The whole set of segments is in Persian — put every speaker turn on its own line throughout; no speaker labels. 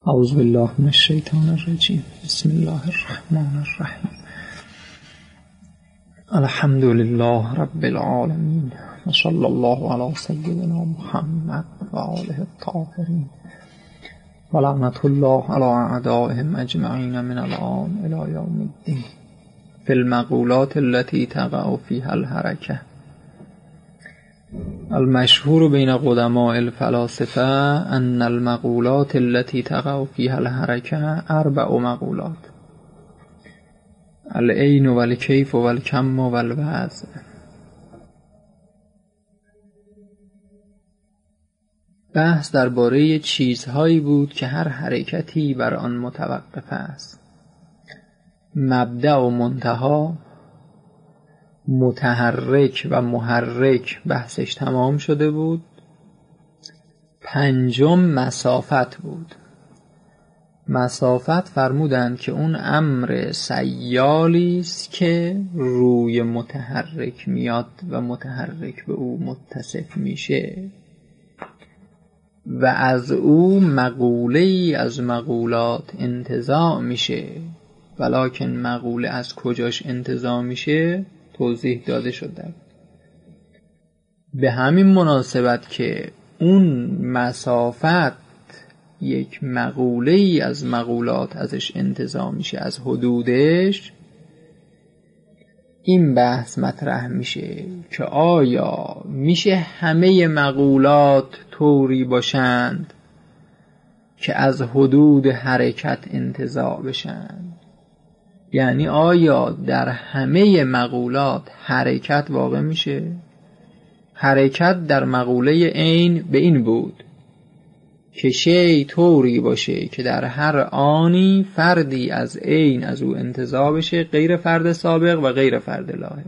اعوذ بالله من الشیطان الرجیم. بسم الله الرحمن الرحیم. الحمد لله رب العالمین و صلی الله علی سیدنا محمد و آله الطاهرین و لعنت الله علی اعدائهم اجمعین من الان الی یوم الدین. فی المقولات التي تقع فيها الحرکه. المشهور بین قدماء الفلاسفه ان المقولات التي تقع فيها الحرکه 4 مقولات: العین و الکیف و الکم و الوضع. بحث درباره چیزهایی بود که هر حرکتی بر آن متوقف است. مبدأ و منتها، متحرک و محرک بحثش تمام شده بود. 5 مسافت بود. مسافت فرمودند که اون امر سیالی است که روی متحرک میاد و متحرک به او متصف میشه و از او مقوله ای از مقولات انتزاع میشه، ولکن مقوله از کجاش انتزاع میشه توضیح داده شده. به همین مناسبت که اون مسافت یک مقوله ای از مقولات ازش انتزاع میشه، از حدودش، این بحث مطرح میشه که آیا میشه همه مقولات طوری باشند که از حدود حرکت انتزاع بشند؟ یعنی آیا در همه مقولات حرکت واقع میشه؟ حرکت در مقوله عین به این بود که شی طوری باشه که در هر آنی فردی از عین از او انتزاع بشه، غیر فرد سابق و غیر فرد لاحق.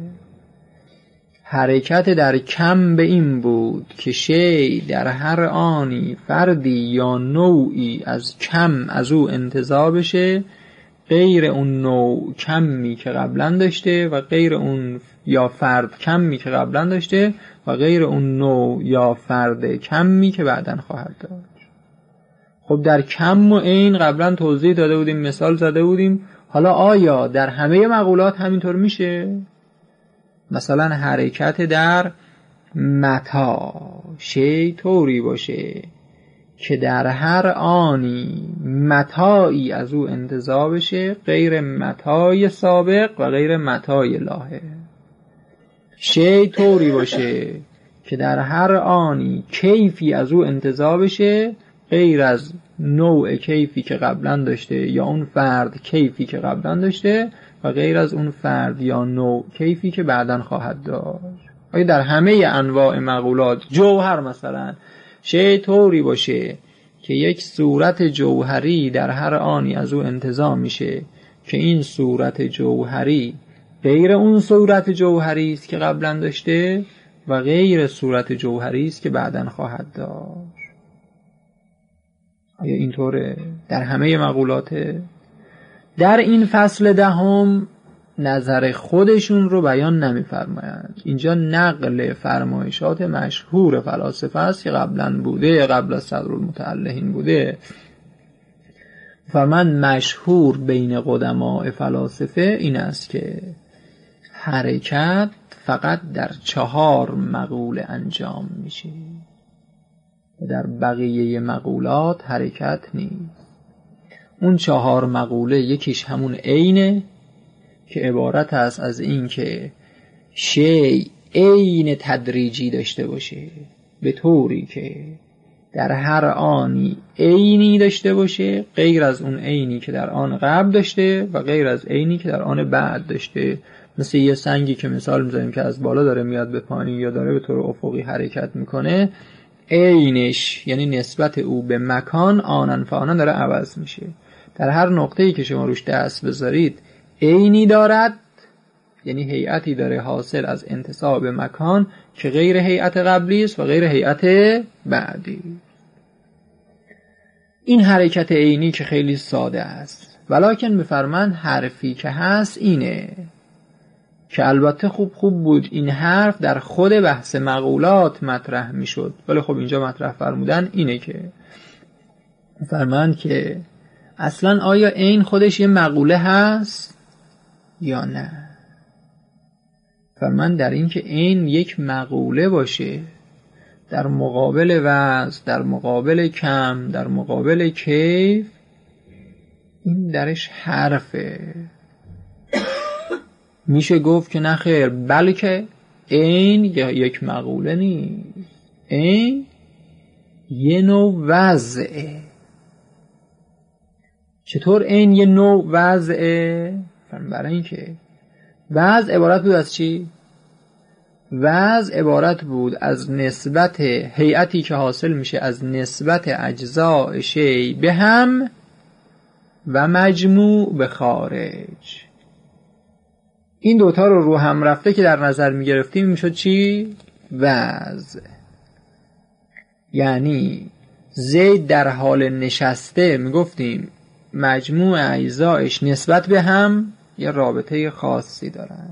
حرکت در کم به این بود که شی در هر آنی فردی یا نوعی از کم از او انتزاع بشه، غیر اون نوع کمی که قبلا داشته و غیر اون یا فرد کمی که قبلا داشته و غیر اون نوع یا فرد کمی که بعداً خواهد داشت. خب در کم و عین قبلا توضیح داده بودیم، مثال زده بودیم. حالا آیا در همه مقولات همینطور میشه؟ مثلا حرکت در متا، شی طوری باشه که در هر آنی متاعی از او انتزاع بشه، غیر متاع سابق و غیر متاع لاحق. شی طوری باشه که در هر آنی کیفی از او انتزاع بشه، غیر از نوع کیفی که قبلا داشته یا اون فرد کیفی که قبلا داشته و غیر از اون فرد یا نوع کیفی که بعداً خواهد داشت. آیا در همه انواع مقولات جوهر مثلا شی طوری باشه که یک صورت جوهری در هر آنی از او انتزاع میشه که این صورت جوهری غیر اون صورت جوهری است که قبلا داشته و غیر صورت جوهری است که بعداً خواهد داشت. آیا اینطوره در همه مقولات؟ در این فصل 10 نظر خودشون رو بیان نمی‌فرمایند. اینجا نقل فرمایشات مشهور فلاسفه است که قبلا بوده، قبل از صدرالمتعلحین بوده. فرمان مشهور بین قدماء فلاسفه این است که حرکت فقط در 4 مقوله انجام میشه و در بقیه مقولات حرکت نیست. اون 4 مقوله یکیش همون عینه که عبارت است از این که شی عین تدریجی داشته باشه، به طوری که در هر آنی عینی داشته باشه، غیر از اون عینی که در آن قبل داشته و غیر از عینی که در آن بعد داشته. مثل یه سنگی که مثال می‌زنیم که از بالا داره میاد به پایین یا داره به طور افقی حرکت میکنه، عینش یعنی نسبت او به مکان آنن فآنن داره عوض میشه. در هر نقطه‌ای که شما روش دست بذارید عینی دارد، یعنی هیئتی داره حاصل از انتساب به مکان که غیر هیئت قبلی است و غیر هیئت بعدی. این حرکت عینی که خیلی ساده است، ولکن می‌فرمایند حرفی که هست اینه که البته خوب بود این حرف در خود بحث مقولات مطرح میشد، ولی خب اینجا مطرح فرمودن اینه که فرمایند که اصلا آیا عین خودش یه مقوله هست یا نه؟ فرمایند در این که عین یک مقوله باشه در مقابل وزن، در مقابل کم، در مقابل کیف، این درش حرفه. میشه گفت که نه خیر، بلکه عین یک مقوله نیست، عین یه نوع وضعه. چطور عین یه نوع وضعه؟ برای این که وضع عبارت بود از چی؟ وضع عبارت بود از نسبت هیئتی که حاصل میشه از نسبت اجزاء شیء به هم و مجموع به خارج. این دوتا رو هم رفته که در نظر میگرفتیم میشد چی؟ وضع. یعنی زید در حال نشسته میگفتیم مجموع اجزایش نسبت به هم یه رابطه خاصی دارن،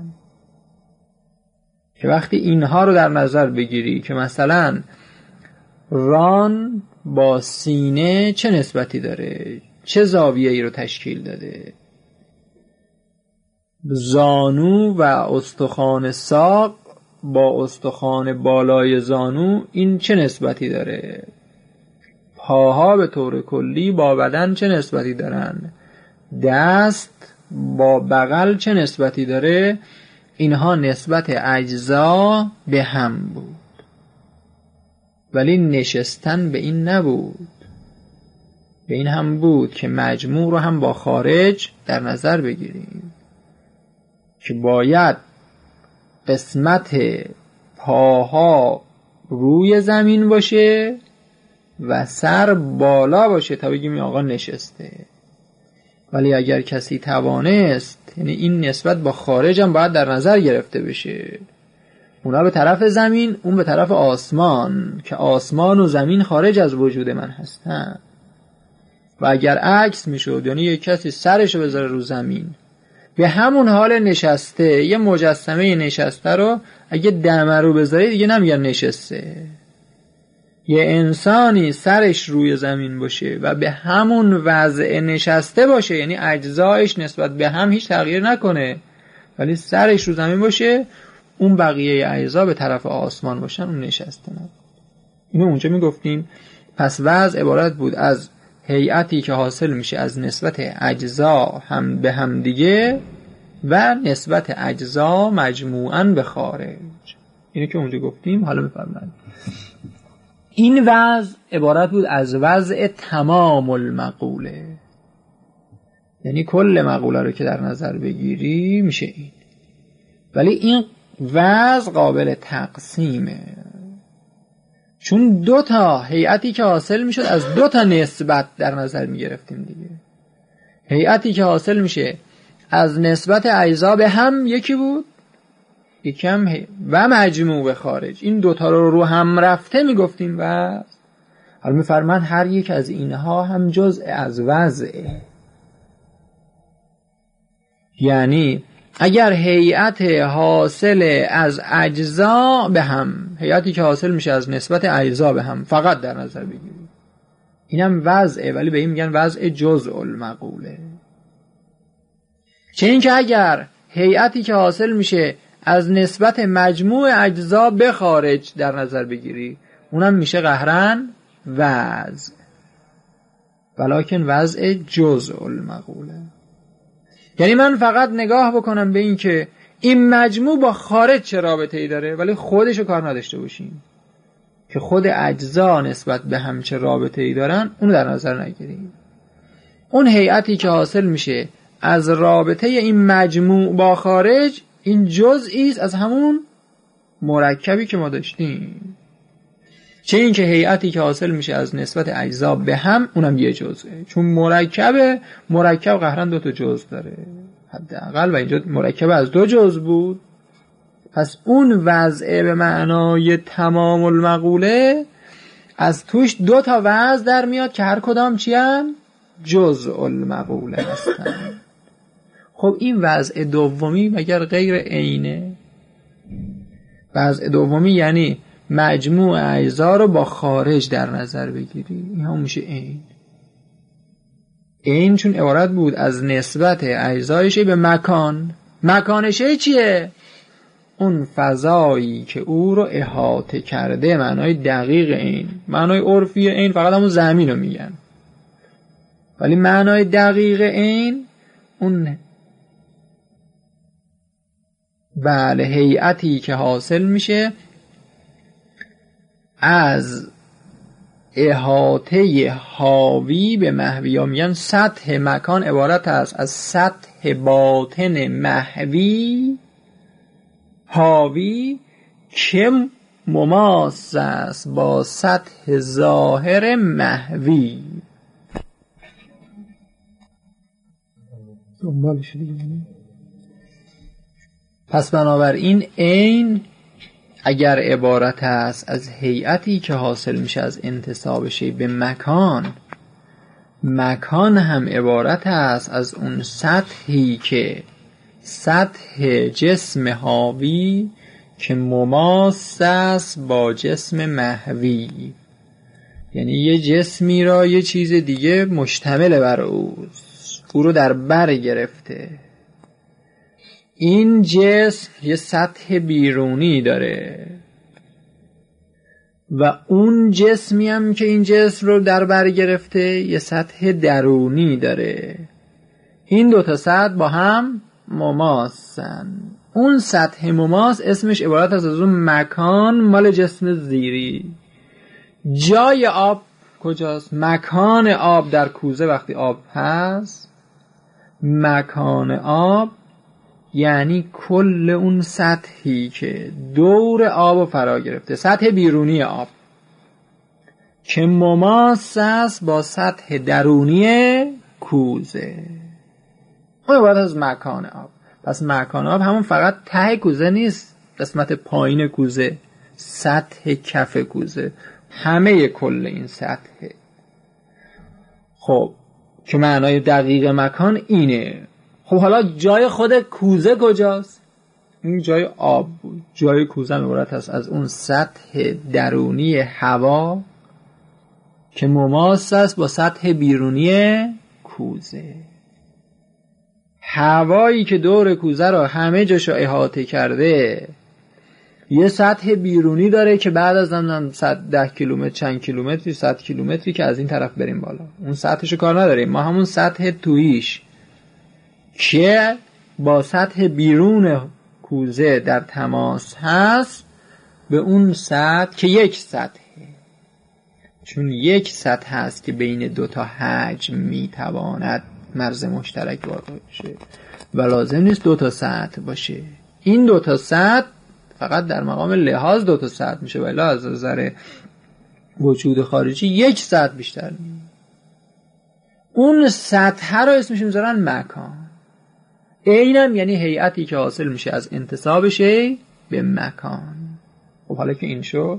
که وقتی اینها رو در نظر بگیری که مثلا ران با سینه چه نسبتی داره، چه زاویه‌ای رو تشکیل داده، زانو و استخوان ساق با استخوان بالای زانو این چه نسبتی داره، پاها به طور کلی با بدن چه نسبتی دارن، دست با بغل چه نسبتی داره، اینها نسبت اجزا به هم بود. ولی نشستن به این نبود، به این هم بود که مجموع رو هم با خارج در نظر بگیریم، که باید قسمت پاها روی زمین باشه و سر بالا باشه تا بگیم آقا نشسته. ولی اگر کسی توانست، یعنی این نسبت با خارج هم باید در نظر گرفته بشه، اونا به طرف زمین، اون به طرف آسمان، که آسمان و زمین خارج از وجود من هستن. و اگر عکس میشد، یعنی یک کسی سرشو بذاره رو زمین، به همون حال نشسته، یه مجسمه نشسته رو اگه دمه رو بذاری دیگه نمیگن نشسته. یه انسانی سرش روی زمین باشه و به همون وضع نشسته باشه، یعنی اجزایش نسبت به هم هیچ تغییر نکنه، ولی سرش رو زمین باشه، اون بقیه اجزا به طرف آسمان باشن، اون نشسته نه. اینو اونجا میگفتیم. پس وضع عبارت بود از هیئتی که حاصل میشه از نسبت اجزا هم به هم دیگه و نسبت اجزا مجموعاً به خارج. اینو که اونجا گفتیم. حالا بفرمایید. این وضع عبارت بود از وضع تمام المقوله، یعنی کل مقوله رو که در نظر بگیری میشه این. ولی این وضع قابل تقسیمه، چون دو تا هیئتی که حاصل میشد از دو تا نسبت در نظر میگرفتیم دیگه. هیئتی که حاصل میشه از نسبت اجزا به هم یکی بود، یکم و مجموع به خارج. این دوتا رو هم رفته میگفتیم. و حالا میفرمان هر یک از اینها هم جزء از وضعه. یعنی اگر هیئت حاصل از اجزا به هم، هیئتی که حاصل میشه از نسبت اجزا به هم فقط در نظر بگیریم، اینم وضعه، ولی به این میگن وضع جزء المقوله. چه این که اگر هیئتی که حاصل میشه از نسبت مجموع اجزا به خارج در نظر بگیری، اونم میشه قهرن وضع، ولکن وضع جزء المقوله. یعنی من فقط نگاه بکنم به این که این مجموع با خارج چه رابطه ای داره، ولی خودشو کار نداشته باشیم که خود اجزا نسبت به هم چه رابطه ای دارن، اونو در نظر نگیریم. اون هیئتی که حاصل میشه از رابطه این مجموع با خارج، این جزئی است از همون مرکبی که ما داشتیم. چه این که هیئتی که حاصل میشه از نسبت اجزا به هم، اونم یه جزئه، چون مرکب قهرن دو تا جزء داره حداقل، و اینجا مرکب از دو جزء بود. پس اون وضعه به معنای تمام المقوله از توش دو تا وضع در میاد که هر کدام چی هم؟ جزء المقوله هستن. خب این وضع دومی مگر غیر عینه؟ وضع دومی یعنی مجموع اجزا رو با خارج در نظر بگیری، این هم میشه عین. این چون عبارت بود از نسبت اجزای شی به مکان. مکان شی چیه؟ اون فضایی که او رو احاطه کرده. معنای دقیق این، معنای عرفی این فقط همون زمین رو میگن، ولی معنای دقیق این اون بله هیئتی که حاصل میشه از احاطه حاوی به محوی. یا میگن سطح مکان عبارت است از سطح باطن محوی حاوی که مماس است با سطح ظاهر محوی. دنبالش دیگه. پس بنابراین این اگر عبارت است از هیئتی که حاصل میشه از انتساب شی به مکان، مکان هم عبارت است از اون سطحی که سطح جسم حاوی که مماس است با جسم محوی. یعنی یه جسمی را یه چیز دیگه مشتمل بر اوست، او رو در بر گرفته. این جسم یه سطح بیرونی داره و اون جسمی هم که این جسم رو در بر گرفته یه سطح درونی داره. این دوتا سطح با هم مماسن. اون سطح مماس اسمش عبارت از اون مکان مال جسم زیری. جای آب کجاست؟ مکان آب در کوزه وقتی آب هست، مکان آب یعنی کل اون سطحی که دور آب رو فرا گرفته، سطح بیرونی آب که مماس است با سطح درونی کوزه. اون عبارت از مکان آب. پس مکان آب همون فقط ته کوزه نیست، قسمت پایین کوزه، سطح کف کوزه، همه کل این سطح. خب که معنای دقیق مکان اینه. خب حالا جای خود کوزه کجاست؟ این جای آب بود. جای کوزه عبارت است از اون سطح درونی هوا که مماس است با سطح بیرونی کوزه. هوایی که دور کوزه را همه جاشو احاطه کرده یه سطح بیرونی داره که بعد از 10 کیلومتر چند کیلومتری 100 کیلومتری که از این طرف بریم بالا اون سطحشو کار نداریم. ما همون سطح تویش که با سطح بیرون کوزه در تماس هست به اون سطح که یک سطحه، چون یک سطح هست که بین دوتا حجم میتواند مرز مشترک واقع شه و لازم نیست دوتا سطح باشه. این دوتا سطح فقط در مقام لحاظ دوتا سطح میشه ولی از نظر وجود خارجی یک سطح بیشتر نیست. اون سطح رو اسمش میذارن مکان. اینم یعنی هیئتی که حاصل میشه از انتساب شی به مکان. خب حالا که این شد،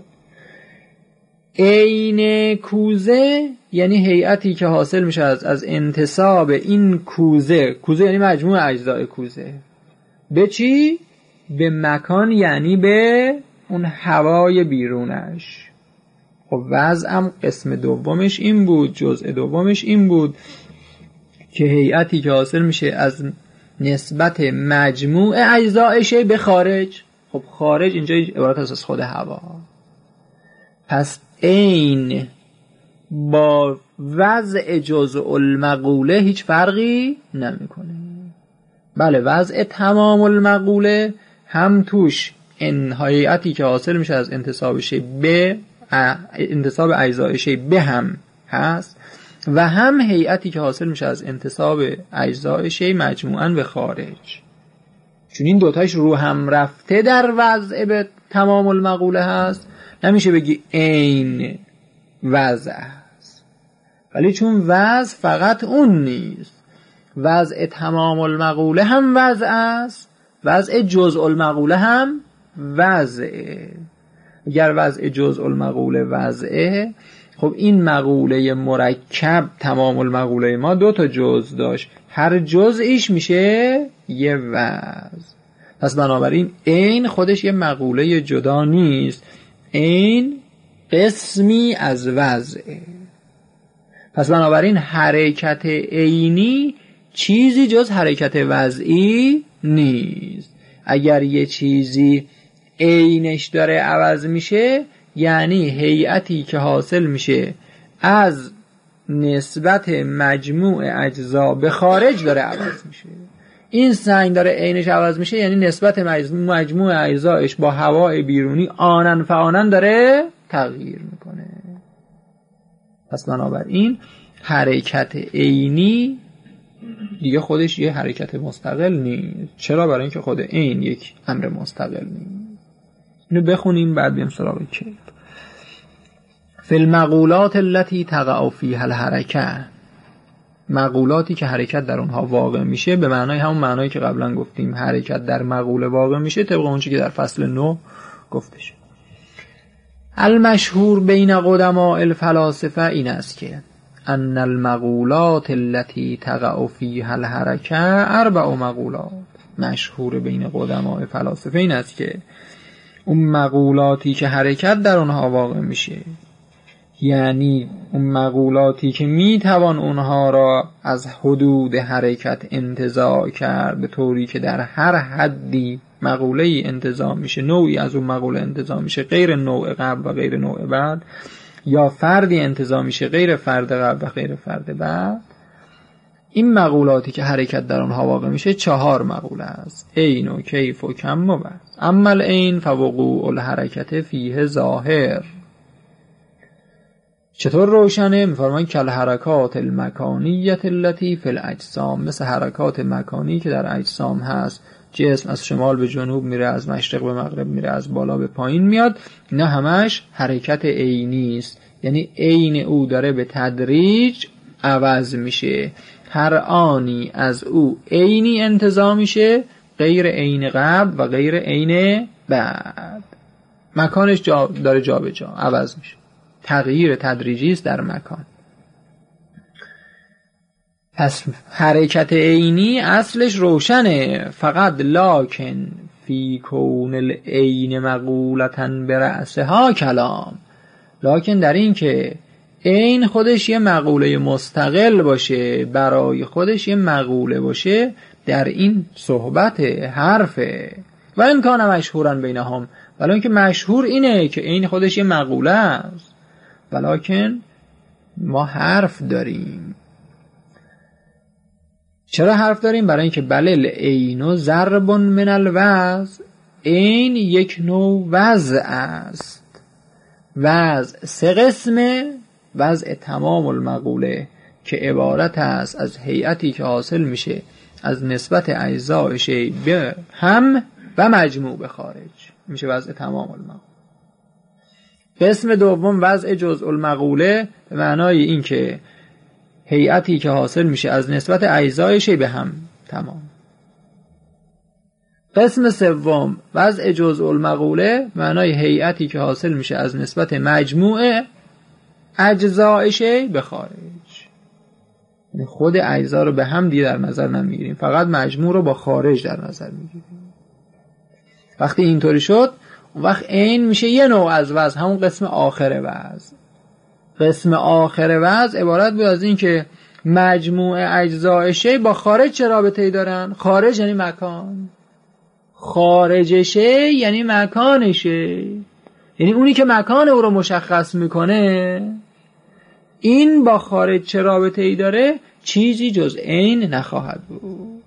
عین کوزه یعنی هیئتی که حاصل میشه از انتساب این کوزه. کوزه یعنی مجموع اجزای کوزه. به چی؟ به مکان، یعنی به اون هوای بیرونش. خب وضعم قسم دومش این بود، جزء دومش این بود که هیئتی که حاصل میشه از نسبت مجموع اجزای شی به خارج. خب خارج اینجا عبارت از خود هوا. پس این با وضع جزء المقوله هیچ فرقی نمیکنه. بله وضع تمام المقوله هم توش این هیئتی که حاصل میشه از انتساب شی به انتساب اجزای شی به هم هست و هم هیئتی که حاصل میشه از انتساب اجزای شی مجموعاً به خارج. چون این دوتایش رو هم رفته در وضع به تمام المقوله هست، نمیشه بگی این وضع هست. ولی چون وضع فقط اون نیست، وضع تمام المقوله هم وضع است، وضع جزء المقوله هم وضعه. اگر وضع جزء المقوله وضعه، خب این مقوله مرکب تمام المقوله ما دو تا جزء داشت، هر جزئیش میشه یه وضع. پس بنابراین این خودش یه مقوله جدا نیست، این قسمی از وضعه. پس بنابراین حرکت عینی چیزی جز حرکت وضعی نیست. اگر یه چیزی عینش داره عوض میشه، یعنی هیئتی که حاصل میشه از نسبت مجموع اجزا به خارج داره عوض میشه. این سنگ داره عینش عوض میشه، یعنی نسبت مجموع اجزایش با هوای بیرونی آنن فآنن داره تغییر میکنه. پس بنابراین حرکت عینی دیگه خودش یه حرکت مستقل نیست. چرا؟ برای اینکه خود عین یک امر مستقل نیست. اینو بخونیم بعد بریم سراغ کیف. فی المقولات التي تقع فيها الحرکه، مقولاتی که حرکت در اونها واقع میشه، به معنای همون معنایی که قبلا گفتیم حرکت در مقوله واقع میشه، طبق اون چیزی که در فصل 9 گفته شد. المشهور بین قدماء الفلاسفه این است که ان المقولات التي تقع فيها الحرکه 4 مقولات. مشهور بین قدماء فلاسفه این است که اون مقولاتی که حرکت در اونها واقع میشه، یعنی اون مقولاتی که میتوان اونها را از حدود حرکت انتزاع کرد به طوری که در هر حدی مقوله‌ای انتزاع میشه، نوعی از اون مقوله انتزاع میشه غیر نوع قبل و غیر نوع بعد، یا فردی انتزاع میشه غیر فرد قبل و غیر فرد بعد. این مقولاتی که حرکت در اونها واقع میشه 4 مقوله است: عین و کیف و کم و بعد. اما العین فوقوع الحرکت فیه ظاهر. چطور روشنه؟ می‌فرماین کل حرکات المکانیت التي فی الاجسام، مثل حرکات مکانی که در اجسام هست. جسم از شمال به جنوب میره، از مشرق به مغرب میره، از بالا به پایین میاد. اینا همش حرکت عینی است، یعنی عین او داره به تدریج عوض میشه. هر آنی از او عینی انتزاع میشه غیر عین قبل و غیر عین بعد. مکانش داره جا به جا عوض میشه. تغییر تدریجی است در مکان. پس حرکت عینی اصلش روشنه، فقط لکن فی کون العین مقولتا برأسها کلام. لکن در این که عین خودش یه مقوله مستقل باشه، برای خودش یه مقوله باشه، در این صحبت حرفه. و این کان مشهورا بینهم، ولی اینکه مشهور اینه که عین خودش یه مقوله است، ولیکن ما حرف داریم. چرا حرف داریم؟ برای اینکه بلل عین ضرب من الوضع، عین یک نوع وضع است. وضع 3 قسمه: وضع تمام المقوله که عبارت است از هیئتی که حاصل میشه از نسبت اجزای شی به هم و مجموع به خارج، میشه وضع تمام المقوله. قسم دوم وضع جزء المقوله، به معنای این که هیئتی که حاصل میشه از نسبت اجزای شی به هم تمام. قسم سوم وضع جزء المقوله، معنای هیئتی که حاصل میشه از نسبت مجموع اجزای شی به خارج. خود اجزا رو به هم دیگه در نظر نمیگیریم، فقط مجموع رو با خارج در نظر میگیریم. وقتی اینطوری شد، اون وقت عین میشه یه نوع از وضع، همون قسم آخر وضع. قسم آخر وضع عبارت بود از این که مجموع اجزای شی با خارج چه رابطه‌ای دارن؟ خارج یعنی مکان، خارج شی یعنی مکان شی، یعنی اونی که مکان او رو مشخص میکنه. این با خارج چه رابطه‌ای داره؟ چیزی جز عین نخواهد بود.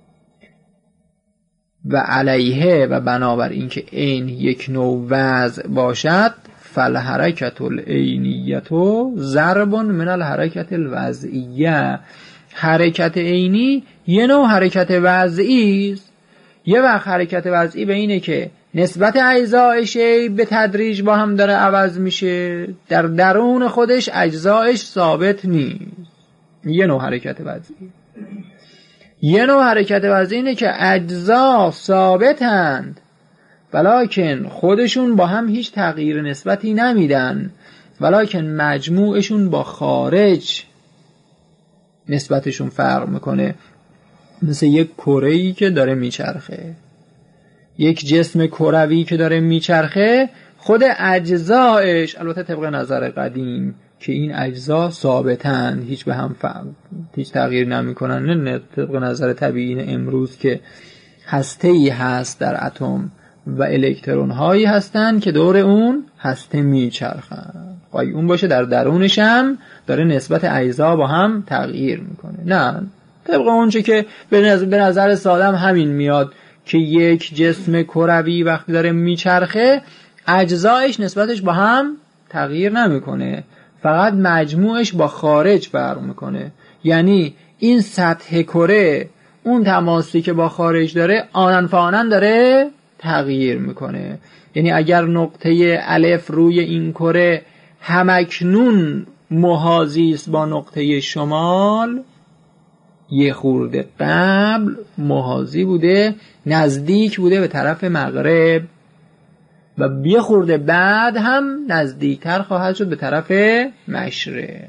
و علیه، و بنابر این که عین یک نوع وضع باشد، فالحرکت العینیت ضرب من الحرکت الوضعیه. حرکت عینی یه نوع حرکت وضعی است. یه وقت حرکت وضعی به اینه که نسبت اجزای شی به تدریج با هم داره عوض میشه، در درون خودش اجزایش ثابت نیست. یه نوع حرکت وضعی. یه نوع حرکت وضعی اینه که اجزا ثابتند ولیکن خودشون با هم هیچ تغییر نسبتی نمیدن، ولیکن مجموعشون با خارج نسبتشون فرق میکنه. مثل یک کره‌ای که داره میچرخه، یک جسم کروی که داره میچرخه، خود اجزایش البته طبق نظر قدیم که این اجزا ثابتن، هیچ تغییر نمیکنن، نه طبق نظر طبیعی امروز که هسته‌ای هست در اتم و الکترون هایی هستن که دور اون هسته میچرخن، خواهی اون باشه در درونش هم داره نسبت اجزا با هم تغییر میکنه. نه، طبق اونچه که به نظر سادم همین میاد که یک جسم کروی وقتی داره میچرخه اجزایش نسبتش با هم تغییر نمیکنه، فقط مجموعش با خارج فرق میکنه. یعنی این سطح کره اون تماسی که با خارج داره آنن فانن داره تغییر میکنه. یعنی اگر نقطه الف روی این کره همکنون محاذی است با نقطه شمال، یه خورده قبل محاذی بوده، نزدیک بوده به طرف مغرب و یه خورده بعد هم نزدیکتر خواهد شد به طرف مشرق.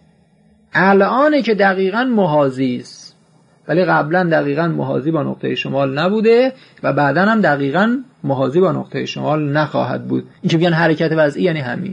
الانه که دقیقاً محاذی است، ولی قبلا دقیقاً محاذی با نقطه شمال نبوده و بعداً هم دقیقاً محاذی با نقطه شمال نخواهد بود. این که میگن حرکت وضعی یعنی همین.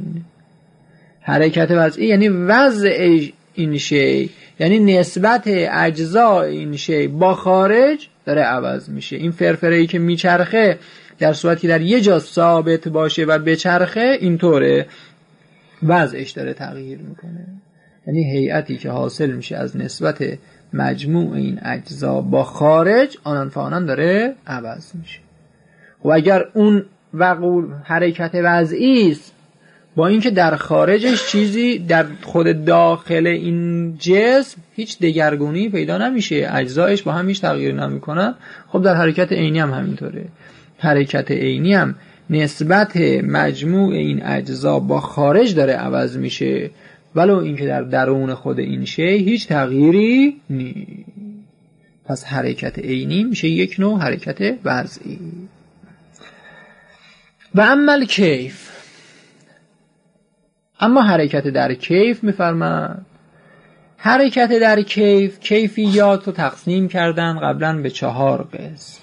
حرکت وضعی یعنی وضع این شی، یعنی نسبت اجزای این شی با خارج داره عوض میشه. این فرفره‌ای که میچرخه در صورتی در یه جا ثابت باشه و بچرخه اینطوره، وضعش داره تغییر میکنه. یعنی هیئتی که حاصل میشه از نسبت مجموع این اجزا با خارج آنان فانان داره عوض میشه. و اگر اون حرکت وضعی است با اینکه در خارجش چیزی در خود داخل این جسم هیچ دگرگونی پیدا نمیشه، اجزایش با هم هیچ تغییر نمیکنن، خب در حرکت عینی هم همینطوره. حرکت عینی هم نسبت مجموع این اجزا با خارج داره عوض میشه، ولو اینکه در درون خود این شی هیچ تغییری نیست. پس حرکت عینی میشه یک نوع حرکت وضعی. و عمل کیف، اما حرکت در کیف میفرماد. حرکت در کیف، کیفیات رو تقسیم کردن قبلا به 4 قسم: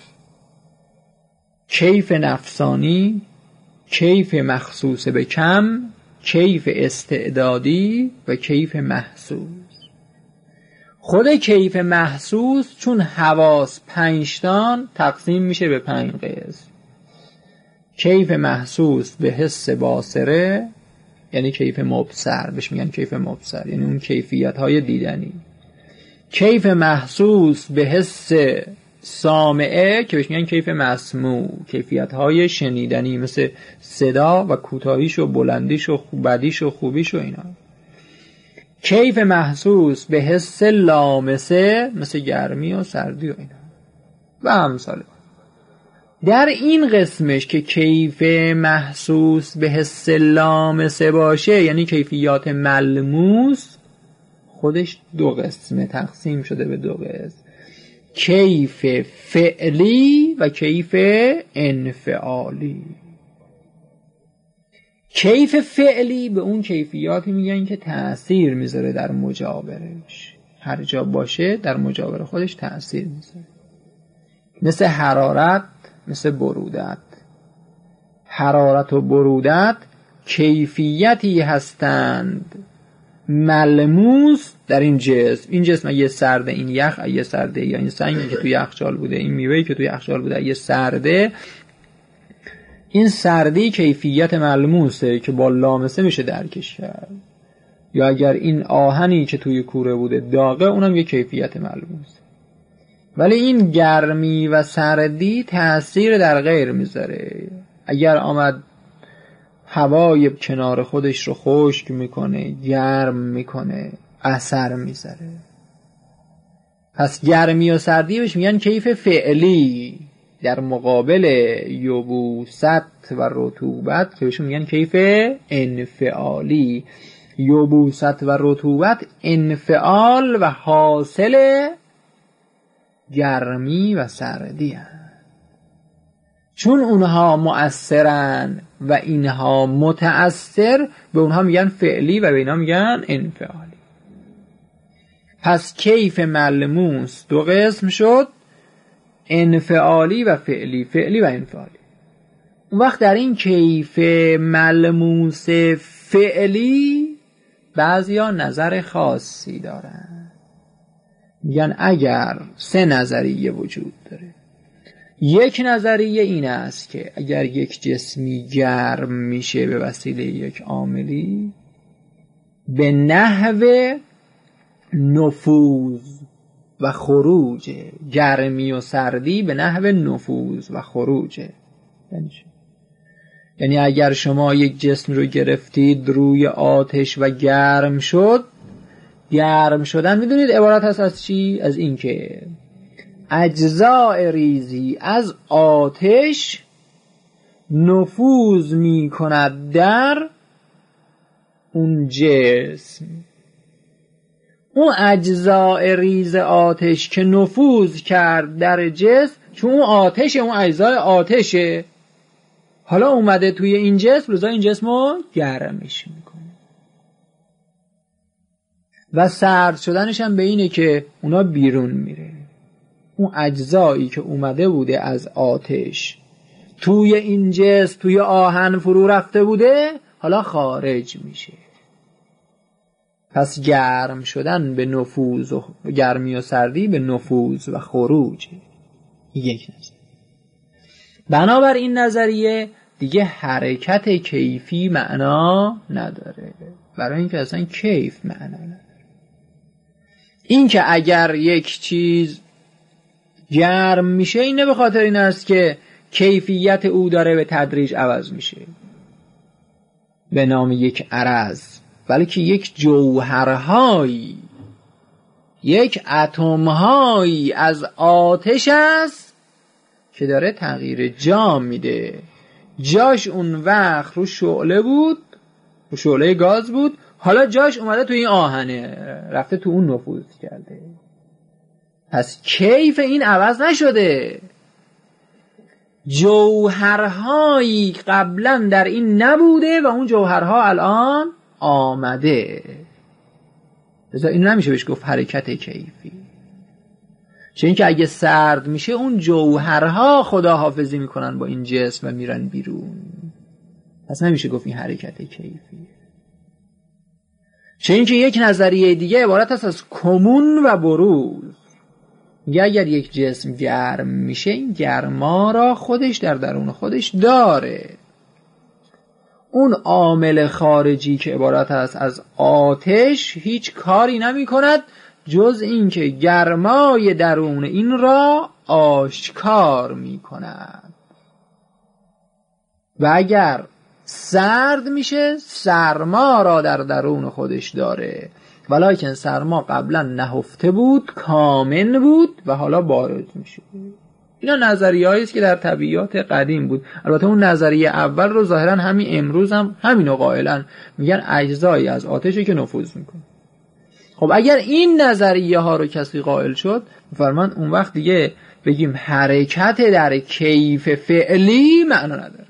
کیف نفسانی، کیف مخصوص به کم، کیف استعدادی و کیف محسوس. خود کیف محسوس چون حواس 5 تان تقسیم میشه به 5 قسم. کیف محسوس به حس باصره، یعنی کیف مبصر، بهش میگن کیف مبصر، یعنی اون کیفیت های دیدنی. کیف محسوس به حس سامعه که بهش میگن کیف مسموع، کیفیت های شنیدنی مثل صدا و کوتاهیش و بلندیش و بدیش و خوبیش و اینا. کیف محسوس به حس لامسه مثل گرمی و سردی و اینا و امثال. در این قسمش که کیف محسوس به حس لامسه باشه، یعنی کیفیات ملموس، خودش 2 قسمه تقسیم شده به 2 قسم: کیف فعلی و کیف انفعالی. کیف فعلی به اون کیفیاتی میگن که تأثیر میذاره در مجاورش، هر جا باشه در مجاور خودش تأثیر میذاره، مثل حرارت، مثل برودت. حرارت و برودت کیفیتی هستند ملموس در این جسم. این جسم اگه سرده، این یخ اگه سرده، یا این سنگی که توی یخچال بوده، این میوهی که توی یخچال بوده اگه سرده، این سردی کیفیت ملموسه که با لامسه میشه درکش کرد. یا اگر این آهنی که توی کوره بوده داغه، اونم یه کیفیت ملموسه. ولی این گرمی و سردی تأثیر در غیر میذاره. اگر آمد هوای کنار خودش رو خشک میکنه، گرم میکنه، اثر میذاره. پس گرمی و سردی بهش میگن کیف فعلی، در مقابل یبوست و رطوبت که بهش میگن کیف انفعالی. یبوست و رطوبت انفعال و حاصل گرمی و سردی هست. چون اونها مؤثرن و اینها متأثر، به اونها میگن فعلی و به اینها میگن انفعالی. پس کیف ملموس 2 قسم شد: انفعالی و فعلی، فعلی و انفعالی. اون وقت در این کیف ملموس فعلی بعضیا نظر خاصی دارن، میگن اگر 3 نظریه وجود داره. یک نظریه این است که اگر یک جسمی گرم میشه به وسیله یک عاملی، به نحو نفوذ و خروج، گرمی و سردی به نحو نفوذ و خروج. یعنی اگر شما یک جسم رو گرفتید روی آتش و گرم شد، گرم شدن میدونید عبارت هست از چی؟ از این که اجزاء ریزی از آتش نفوذ می کند در اون جسم. اون اجزاء ریز آتش که نفوذ کرد در جسم، چون اون آتشه، اون اجزای آتشه، حالا اومده توی این جسم، لذا این جسم رو گرمش میکنه. و سرد شدنش هم به اینه که اونا بیرون میره. اون اجزایی که اومده بوده از آتش توی این جسم، توی آهن فرو رفته بوده، حالا خارج میشه. پس گرم شدن به نفوذ و گرمی و سردی به نفوذ و خروج. یک نظر. بنابر این نظریه دیگه حرکت کیفی معنا نداره، برای اینکه اصلا کیف معنا نداره. این که اگر یک چیز گرم میشه، اینه به خاطر این است که کیفیت او داره به تدریج عوض میشه به نام یک عرض، بلکه یک جوهرهایی، یک اتمهایی از آتش است که داره تغییر جا میده. جاش اون وقت رو شعله بود، رو شعله گاز بود، حالا جاش اومده تو این آهنه، رفته تو اون نفوذ کرده. پس کیف این عوض نشده. جوهرهایی قبلا در این نبوده و اون جوهرها الان آمده. لذا این نمیشه بهش گفت حرکت کیفی، چون اینکه اگه سرد میشه اون جوهرها خداحافظی میکنن با این جسم و میرن بیرون، پس نمیشه گفت این حرکت کیفی. چون اینکه یک نظریه دیگه عبارت است از کمون و بروز. میگه اگر یک جسم گرم میشه، این گرما را خودش در درون خودش داره. اون عامل خارجی که عبارت است از آتش هیچ کاری نمی کند جز این که گرمای درون این را آشکار می کند. و اگر سرد میشه، سرما را در درون خودش داره، ولیکن سرما قبلا نهفته بود، کامن بود و حالا بارز میشه. اینا نظریه‌ای است که در طبیعیات قدیم بود. البته اون نظریه اول رو ظاهرا همین امروز هم همینو قائلن، میگن اجزایی از آتشی که نفوذ میکنه. خب اگر این نظریه ها رو کسی قائل شد، فرمان اون وقت دیگه بگیم حرکت در کیف فعلی معنا نداره.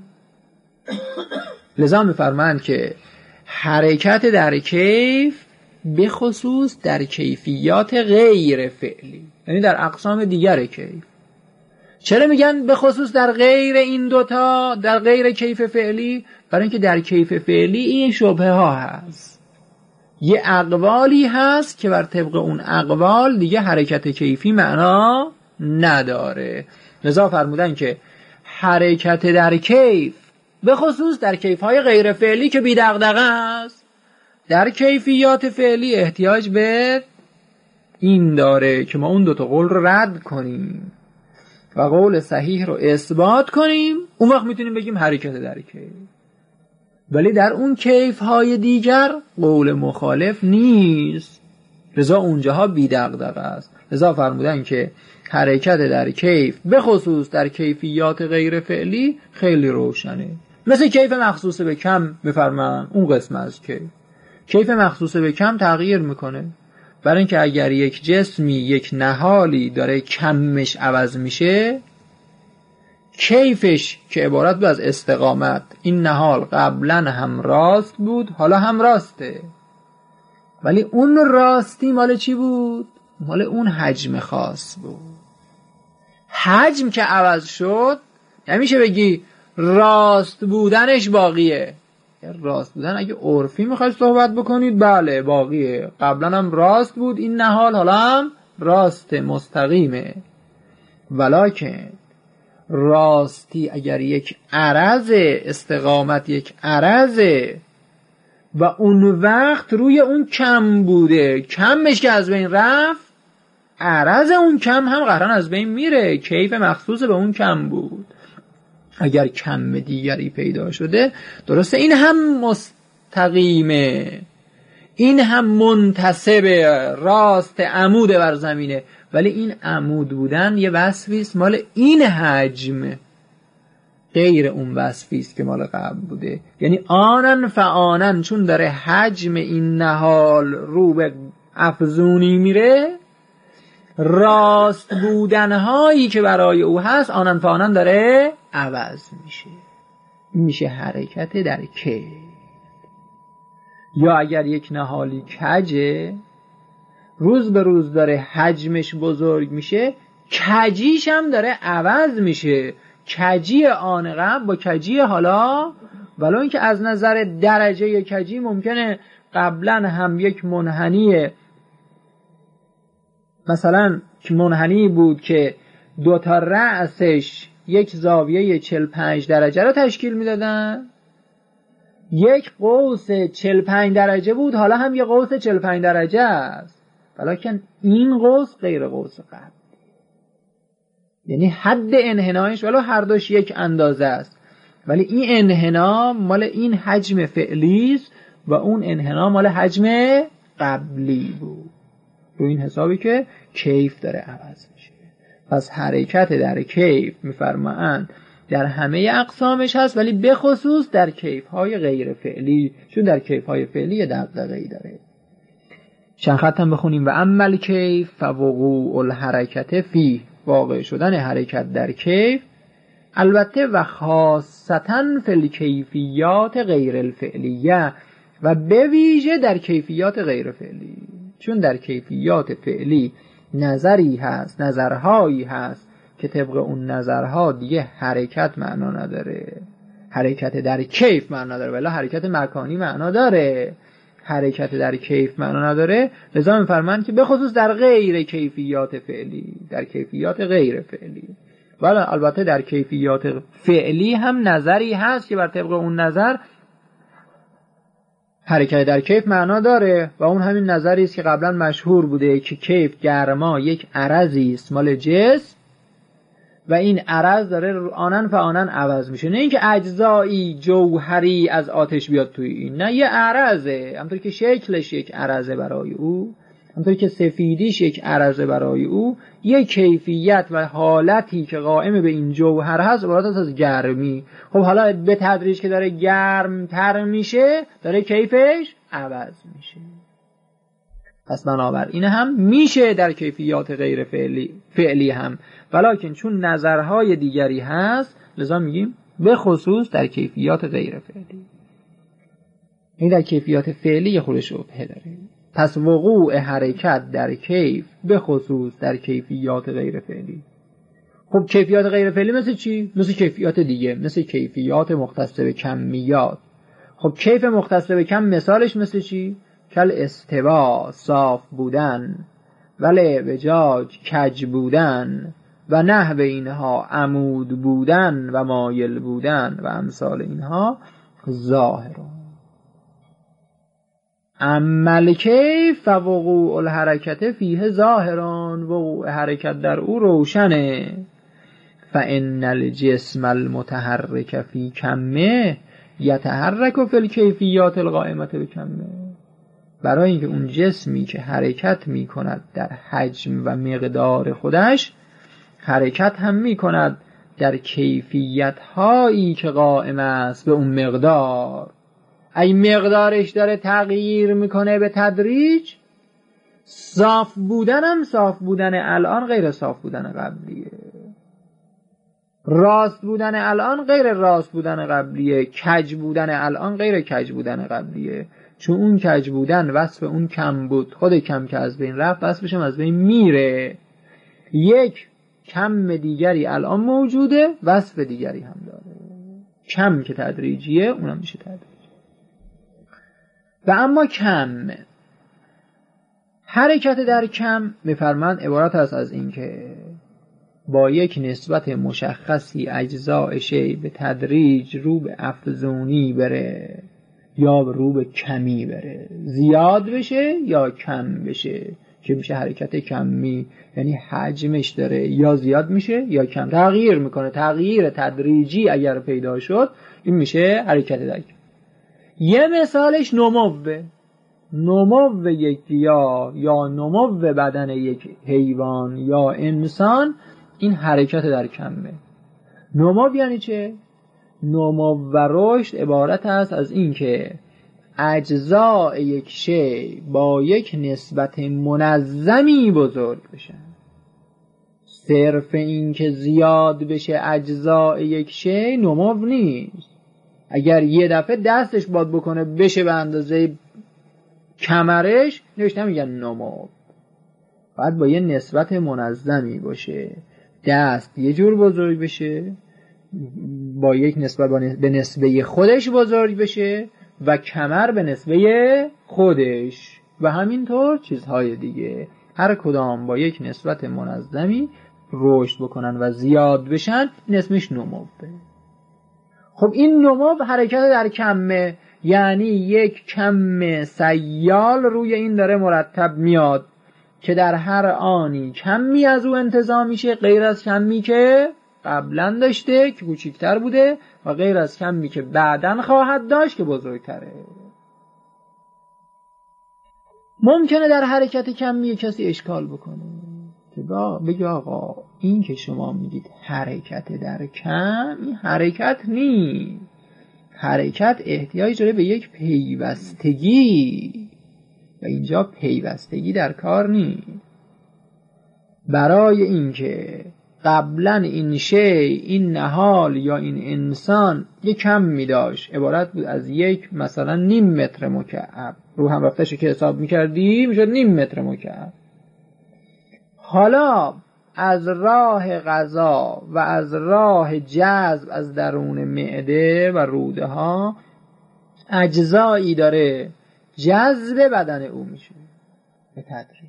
لذا میفرمایند که حرکت در کیف به خصوص در کیفیات غیر فعلی، یعنی در اقسام دیگر کیف. چرا میگن به خصوص در غیر این دوتا، در غیر کیف فعلی؟ برای اینکه در کیف فعلی این شبهه ها هست، یه اقوالی هست که بر طبق اون اقوال دیگه حرکت کیفی معنا نداره. لذا فرمودن که حرکت در کیف به خصوص در کیف‌های غیر فعلی که بی دغدغه است، در کیفیات فعلی احتیاج به این داره که ما اون دوتا قول رو رد کنیم و قول صحیح رو اثبات کنیم، اون وقت میتونیم بگیم حرکت در کیف. ولی در اون کیف‌های دیگر قول مخالف نیست، لذا اونجاها بی دغدغه است. لذا فرمودن که حرکت در کیف به خصوص در کیفیات غیر فعلی خیلی روشنه. مثل کیف مخصوص به کم بفرمان، اون قسم از کیف مخصوص به کم تغییر میکنه، برای اینکه اگر یک جسمی، یک نهالی داره کمش عوض میشه، کیفش که عبارت بود از استقامت، این نهال قبلا هم راست بود، حالا هم راسته، ولی اون راستی مال چی بود؟ مال اون حجم خاص بود. حجم که عوض شد نمیشه بگی راست بودنش باقیه، راست بودن اگه عرفی میخواید صحبت بکنید بله باقیه، قبلا هم راست بود این نهال، حالا هم راست مستقیمه. ولکن راستی اگر یک عرض، استقامت یک عرض و اون وقت روی اون کم بوده، کمش که از بین رفت، عرض اون کم هم قطعاً از بین میره، کیف مخصوص به اون کم بود. اگر کم دیگری پیدا شده درسته این هم مستقیمه، این هم منتسبه، راست عموده بر زمینه، ولی این عمود بودن یه وصفیست مال این حجم، غیر اون وصفیست که مال قبل بوده. یعنی آنن فآنن، چون داره حجم این نهال رو به افزونی میره، راست بودنهایی که برای او هست آنن فآنن داره عوض میشه، میشه حرکت در کیف. یا اگر یک نهالی کجه، روز به روز داره حجمش بزرگ میشه، کجیش هم داره عوض میشه، کجی آن قبل با کجی حالا، ولو اینکه از نظر درجه کجی ممکنه قبلا هم یک منحنی، مثلا منحنی بود که دوتا رأسش یک زاویه 45 درجه رو تشکیل میدادن، یک قوس 45 درجه بود، حالا هم یک قوس 45 درجه است، ولیکن این قوس غیر قوس قبل، یعنی حد انحنایش ولو هر دوش یک اندازه است، ولی این انحنا مال این حجم فعلی است و اون انحنا مال حجم قبلی بود. رو این حسابی که کیف داره عوض میشه. پس حرکت در کیف میفرمایند در همه اقسامش هست، ولی به خصوص در کیف های غیر فعلی، چون در کیف های فعلی یه دغدغه‌ای داره. چند خط هم بخونیم. و عمل کیف فوقوع الحرکت فی، واقع شدن حرکت در کیف، البته و خاصتا فی الکیفیات غیر الفعلیه، و به ویژه در کیفیات غیر فعلی، چون در کیفیات فعلی نظری هست، نظرهایی هست که طبق اون نظرها دیگه حرکت معنا نداره، حرکت در کیف معنا نداره، ولی حرکت مکانی معنا داره، حرکت در کیف معنا نداره. لذا می‌فرمایند که به خصوص در غیر کیفیات فعلی، در کیفیات غیر فعلی، ولی البته در کیفیات فعلی هم نظری هست که بر طبق اون نظر حرکت در کیف معنا داره، و اون همین نظری است که قبلا مشهور بوده که کیف گرما یک عرضی است مال جسم و این عرض داره آنن فآنن عوض میشه، نه اینکه اجزایی جوهری از آتش بیاد توی این، نه یه عرضه، همونطور که شکلش یک عرضه برای او، همونطور که سفیدیش یک عرضه برای او، یه کیفیت و حالتی که قائم به این جوهر هست عبارت است از گرمی. خب حالا به تدریج که داره گرمتر میشه داره کیفش عوض میشه. پس بنابراین هم میشه در کیفیات غیر فعلی هم، ولیکن چون نظرهای دیگری هست لذا میگیم به خصوص در کیفیات غیر فعلی. این در کیفیات فعلی خودش شبهه داره. پس وقوع حرکت در کیف به خصوص در کیفیات غیر فعلی. خب کیفیات غیر فعلی مثل چی؟ مثل کیفیات دیگه، مثل کیفیات مختص به کمیات. خب کیف مختص به کم مثالش مثل چی؟ کل استوا، صاف بودن، ولی وجاج، کج بودن، و نحو اینها، عمود بودن و مایل بودن و امثال اینها ظاهرون. عمل کیف فوقوع الحرکت فیه ظاهران، وقوع حرکت در او روشنه. فان الجسم المتحرک فی کمه یتحرک فی الکیفیات القائمه بکمه. برای اینکه اون جسمی که حرکت می کند در حجم و مقدار خودش، حرکت هم می کند در کیفیت هایی که قائم است به اون مقدار. ای مقدارش داره تغییر میکنه به تدریج، صاف بودن هم صاف بودن الان غیر صاف بودن قبلیه، راست بودن الان غیر راست بودن قبلیه، کج بودن الان غیر کج بودن قبلیه. چون اون کج بودن وصف اون کم بود، خود کم که از بین رفت وصفش هم از بین میره. یک کم دیگری الان موجوده، وصف دیگری هم داره، کم که تدریجیه اونم میشه تدریج. و اما کم، حرکت در کم می‌فرماند عبارت است از این که با یک نسبت مشخصی اجزای شی به تدریج رو به افزونی بره یا رو به کمی بره، زیاد بشه یا کم بشه، که میشه حرکت کمی. یعنی حجمش داره یا زیاد میشه یا کم، تغییر میکنه، تغییر تدریجی اگر پیدا شد این میشه حرکت در کم. یه مثالش نمو یک گیاه یا نمو بدن یک حیوان یا انسان، این حرکت در کمه. نمو یعنی چه؟ نمو و رشد عبارت است از این که اجزای یک شی با یک نسبت منظمی بزرگ بشن. صرف این که زیاد بشه اجزای یک شی نمو نیست. اگر یه دفعه دستش باد بکنه بشه به اندازه کمرش، نوشته میگن نمو. باید با یه نسبت منظمی باشه. دست یه جور بزرگ بشه، با یک نسبت به نسبه خودش بزرگ بشه و کمر به نسبه خودش و همینطور چیزهای دیگه، هر کدام با یک نسبت منظمی رشد بکنن و زیاد بشن، این اسمش نموه. خب این نمو حرکت در کمه، یعنی یک کم سیال روی این داره مرتب میاد که در هر آنی کمی از او انتزاع میشه، غیر از کمی که قبلا داشته که کوچکتر بوده و غیر از کمی که بعداً خواهد داشت که بزرگتره. ممکنه در حرکت کمی کسی اشکال بکنه که بگه آقا این که شما میگید حرکت در کم، این حرکت نیست. حرکت احتیاج داره به یک پیوستگی و اینجا پیوستگی در کار نیست. برای اینکه قبلا این شی، این نهال یا این انسان یک کم می داشت، عبارت بود از یک مثلا نیم متر مکعب، رو هم رفتش که حساب می کردی میشد نیم متر مکعب. حالا از راه غذا و از راه جذب از درون معده و روده ها اجزایی داره جذب بدن او میشه به تدریج.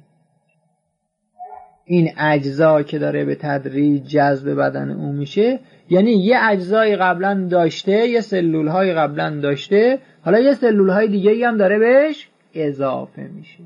این اجزا که داره به تدریج جذب بدن او میشه، یعنی یه اجزایی قبلا داشته، یه سلول های قبلا داشته، حالا یه سلول های دیگه هم داره بهش اضافه میشه.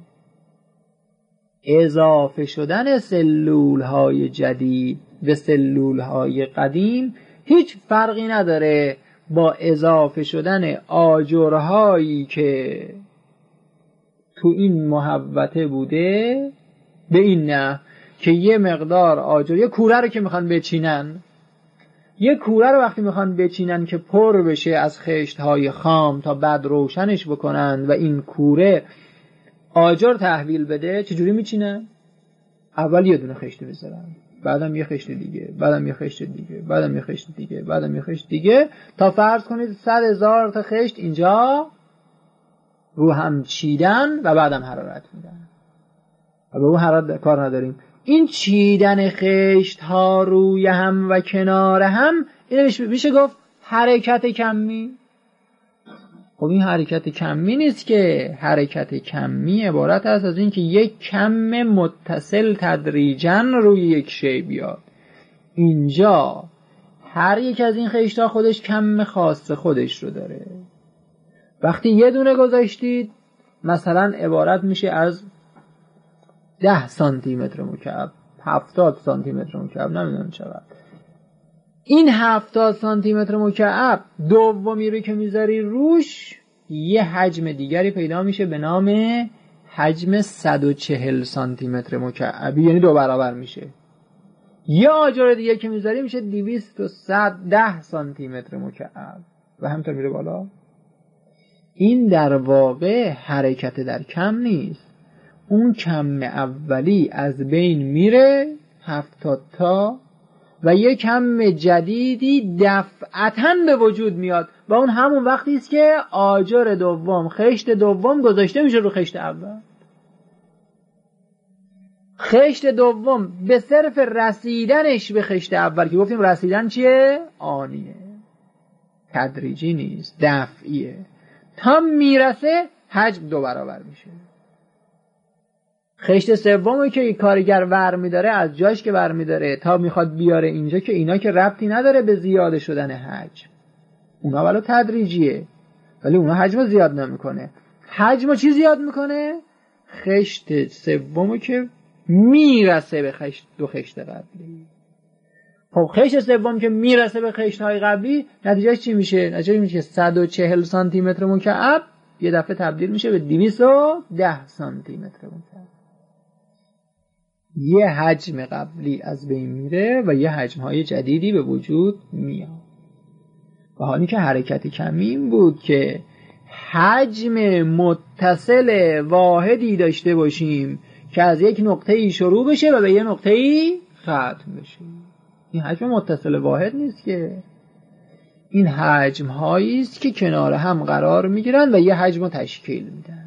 اضافه شدن سلول های جدید به سلول های قدیم هیچ فرقی نداره با اضافه شدن آجرهایی که تو این محوطه بوده، به این نه که یه مقدار آجر، یه کوره رو که میخوان بچینن، یه کوره رو وقتی میخوان بچینن که پر بشه از خشت‌های خام تا بعد روشنش بکنن و این کوره آجر تحویل بده، چجوری میچینن؟ اول یه دونه خشت میذارن، بعدم یه خشت دیگه، بعدم یه خشت دیگه، بعدم یه خشت دیگه، بعدم یه خشت دیگه، تا فرض کنید 100,000 تا خشت اینجا رو هم چیدن و بعدم حرارت میدن. و به اون حرارت کار نداریم. این چیدن خشت ها روی هم و کنار هم، این میشه گفت حرکت کمی. خب این حرکت کمی نیست که. حرکت کمی عبارت است از این که یک کم متصل تدریجاً روی یک شی بیاد. اینجا هر یک از این خشت ها خودش کم خاص خودش رو داره. وقتی یه دونه گذاشتید مثلا عبارت میشه از 10 سانتی متر مکعب، 70 سانتی متر مکعب، نمیدونم چقدر. این 70 سانتی متر مکعب دومی رو که میذاری روش یه حجم دیگری پیدا میشه به نام حجم 140 سانتی متر مکعبی، یعنی 2 برابر میشه. یه آجر دیگه که میذاری میشه 210 سانتی متر مکعب و همینطور میره بالا. این در واقع حرکت در کم نیست. اون کم اولی از بین میره 70 تا و یک کم جدیدی دفعتاً به وجود میاد و اون همون وقتی است که آجر دوم، خشت دوم گذاشته میشه رو خشت اول. خشت دوم به صرف رسیدنش به خشت اول، که گفتیم رسیدن چیه؟ آنیه، تدریجی نیست، دفعیه. تا میرسه حجم 2 برابر میشه. خشت سومی که کارگر برمی‌داره از جاش که برمی‌داره تا میخواد بیاره اینجا که اینا که ربطی نداره به زیاده شدن حجم، اونا ولی تدریجیه، ولی اونا حجم زیاد نمیکنه. حجم چی زیاد میکنه؟ خشت سومی که میرسه به خشت 2 خشت قبلی. خب خشت سوم که میرسه به خشت‌های قبلی نتیجهش چی میشه؟ نتیجهش میشه که 140 سانتی متر مکعب یه دفعه تبدیل میشه به 210 سانتی متر مکعب. یه حجم قبلی از بین میره و یه حجم‌های جدیدی به وجود میاد. و حالی که حرکت کمین بود که حجم متصل واحدی داشته باشیم که از یک نقطه‌ای شروع بشه و به یه نقطه‌ای ختم بشه. این حجم متصل واحد نیست که، این حجم هایی است که کنار هم قرار میگیرن و یه حجم رو تشکیل میدن.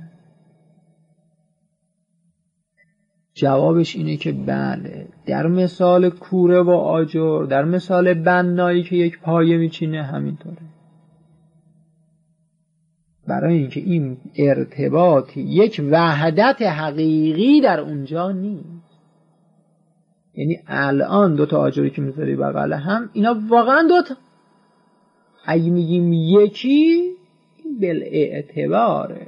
جوابش اینه که بله، در مثال کوره و آجر، در مثال بنایی که یک پایه میچینه همینطوره. برای اینکه این ارتباطی یک وحدت حقیقی در اونجا نیست. یعنی الان 2 تا آجری که میذاری بغل هم اینا واقعا 2 تا، اگه میگیم یکی بالاعتباره،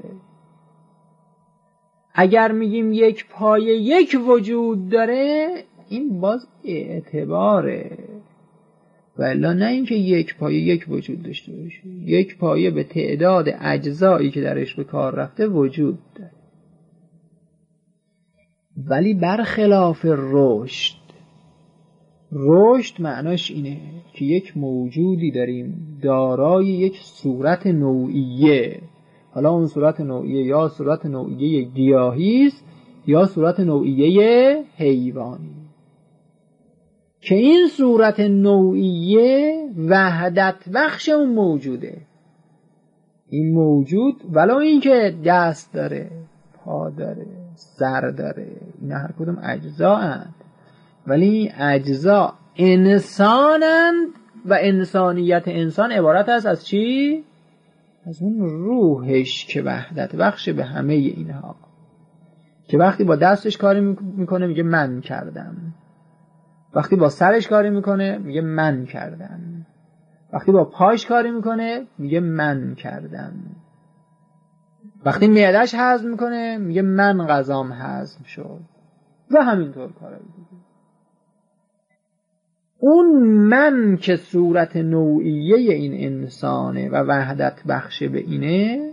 اگر میگیم یک پایه یک وجود داره این باز اعتباره، ولی نه اینکه یک پایه یک وجود داشته باشه. یک پایه به تعداد اجزایی که درش به کار رفته وجود داره. ولی برخلاف رشد معناش اینه که یک موجودی داریم دارای یک صورت نوعیه، حالا اون صورت نوعیه یا صورت نوعیه گیاهی است یا صورت نوعیه حیوانی، که این صورت نوعیه وحدت بخش اون موجوده. این موجود ولو اینکه دست داره، پا داره، سر داره، اینا هر کدوم اجزا هستند، ولی این اجزا انسانند و انسانیت انسان عبارت است از چی؟ از اون روحش که وحدت بخش به همه اینها، که وقتی با دستش کاری میکنه میگه من کردم، وقتی با سرش کاری میکنه میگه من کردم، وقتی با پاش کاری میکنه میگه من کردم، وقتی معده‌اش هضم میکنه میگه من غذام هضم شد و همینطور کارا دیگه. اون من که صورت نوعیه این انسانه و وحدت بخش به اینه،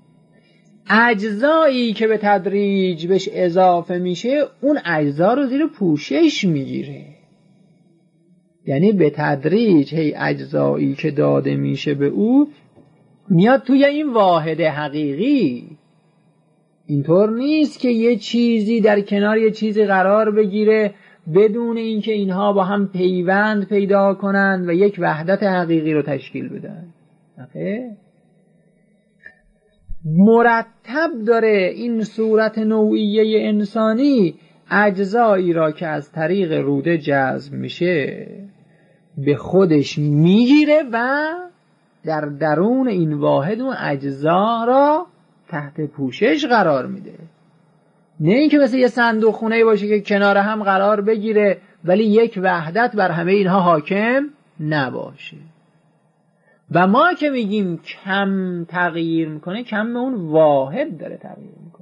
اجزایی که به تدریج بهش اضافه میشه اون اجزا رو زیر پوشش میگیره. یعنی به تدریج هی اجزایی که داده میشه به او میاد توی این واحد حقیقی. اینطور نیست که یه چیزی در کنار یه چیزی قرار بگیره بدون اینکه اینها با هم پیوند پیدا کنند و یک وحدت حقیقی رو تشکیل بدن. مرتب داره این صورت نوعیه انسانی اجزایی را که از طریق روده جذب میشه به خودش میگیره و در درون این واحد اون اجزا را تحت پوشش قرار میده. نه اینکه مثل یه صندوق خونه باشه که کنار هم قرار بگیره ولی یک وحدت بر همه اینها حاکم نباشه. و ما که میگیم کم تغییر میکنه، کم به اون واحد داره تغییر میکنه.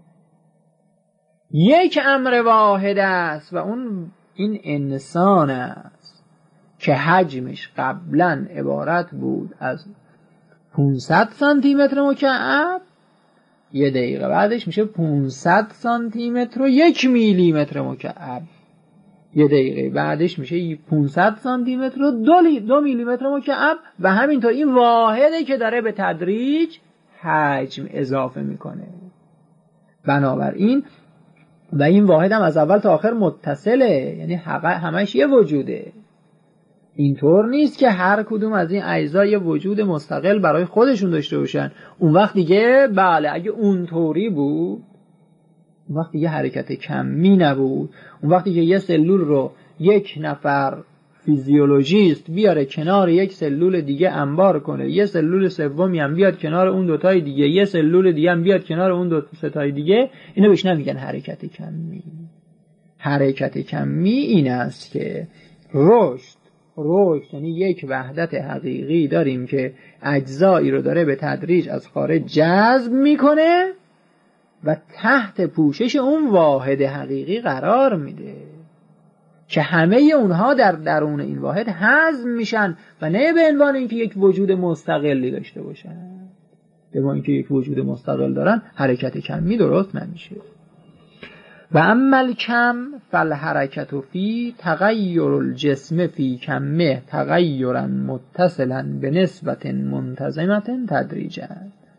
یک امر واحد است و اون این انسان است که حجمش قبلا عبارت بود از 500 سانتی متر مکعب، یه دقیقه بعدش میشه 500 سانتی متر و 1 میلی متر مکعب، یه دقیقه بعدش میشه 500 سانتی متر و 2 میلی متر مکعب و همینطور این واحده که داره به تدریج حجم اضافه میکنه. بنابراین و این واحد هم از اول تا آخر متصله، یعنی همش یه وجوده. اینطور نیست که هر کدوم از این اجزا یه وجود مستقل برای خودشون داشته باشن. اون وقت دیگه بله اگه اونطوری بود، اون وقت دیگه حرکت کمی نبود. اون وقتی که یه سلول رو یک نفر فیزیولوژیست بیاره کنار یک سلول دیگه انبار کنه، یه سلول سومی هم بیاد کنار اون دوتای دیگه، یه سلول دیگه هم بیاد کنار اون دو ستای دیگه، اینو بهش نمیگن حرکت کمی. حرکت کمی این است که رشد یعنی یک وحدت حقیقی داریم که اجزایی رو داره به تدریج از خارج جذب میکنه و تحت پوشش اون واحد حقیقی قرار میده که همه اونها در درون این واحد هضم میشن و نه به عنوان اینکه یک وجود مستقلی داشته باشن. به عنوان اینکه یک وجود مستقل دارن حرکت کمی درست نمیشه. و اما الکم فالحرکت فی تغییر الجسم فی کمه تغییرا متصلا به نسبت منتظمه تدریجا.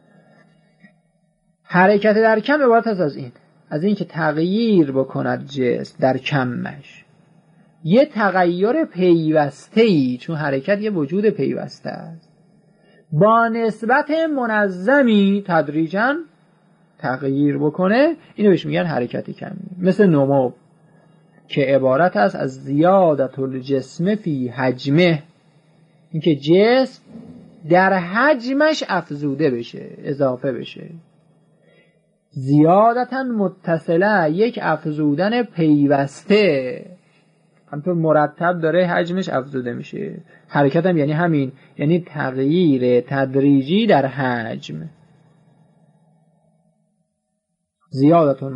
حرکت در کم عبارت است از این که تغییر بکند جسم در کمش، یه تغییر پیوسته‌ای، چون حرکت یه وجود پیوسته است، با نسبت منظمی تدریجا تغییر بکنه، اینو بهش میگن حرکت کمی. مثل نمو که عبارت است از زیادت الجسم فی حجمه، اینکه جسم در حجمش افزوده بشه، اضافه بشه. زیادتا متصله، یک افزودن پیوسته، همطور مرتب داره حجمش افزوده میشه. حرکت هم یعنی همین، یعنی تغییر تدریجی در حجم. زیادتا